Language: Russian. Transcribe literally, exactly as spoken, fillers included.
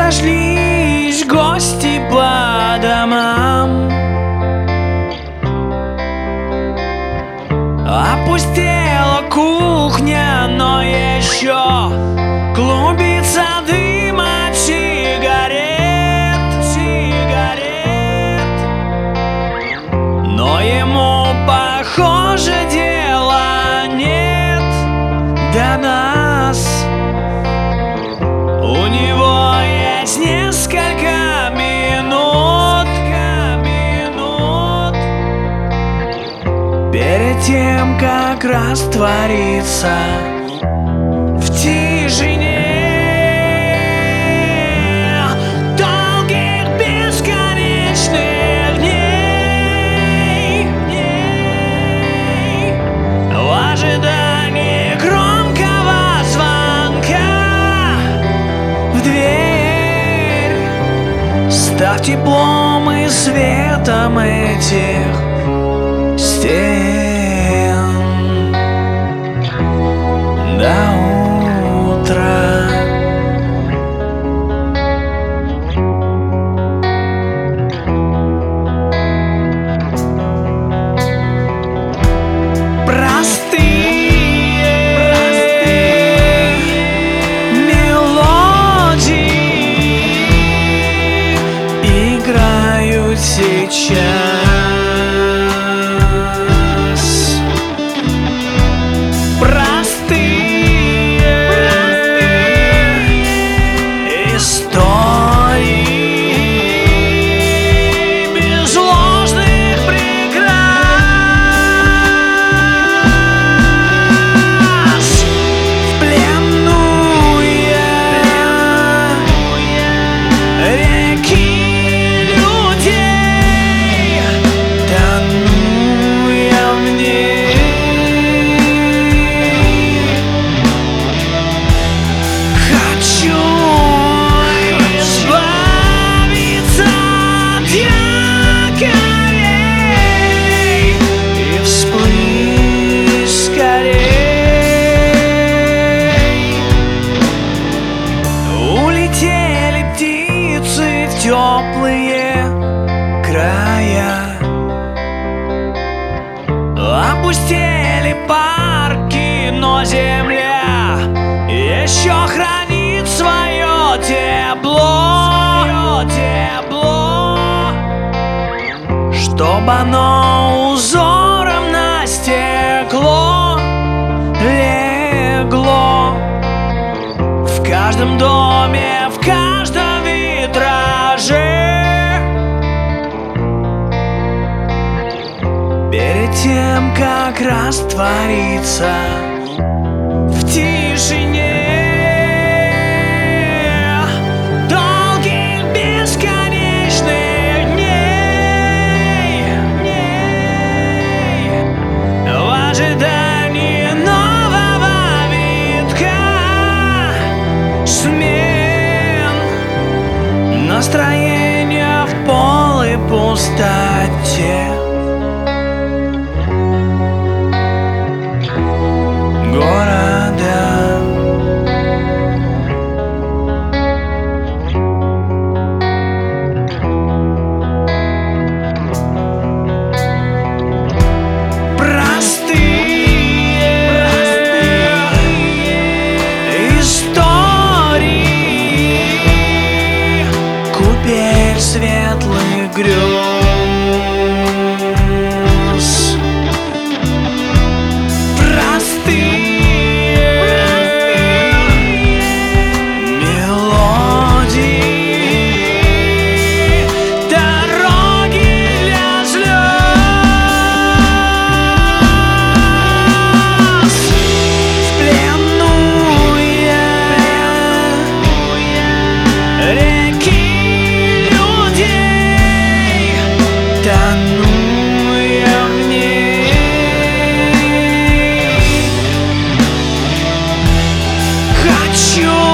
разошлись гости по домам. Опустела кухня, но еще клубится дым от сигарет, сигарет. Но ему, похоже, дела нет до нас. У него есть несколько минут, минут перед тем, как раствориться в тишине долгих бесконечных дней, дней, в ожидании громкого звонка в дверь, став теплом и светом этих стен до утра. Сейчас простые, простые истории без ложных прикрас. В плену я реки теплые края, опустели парки, но земля еще хранит свое тепло, тепло, чтобы оно узором на стекло легло в каждом доме, в каждом витраже. Перед тем, как раствориться в тишине долгих бесконечных дней, дней, в ожидании нового витка смен, настроение в полной пустоте. Светлых грез, простые, простые мелодии, дороги для слез. В плену я реки тону я в ней. Хочу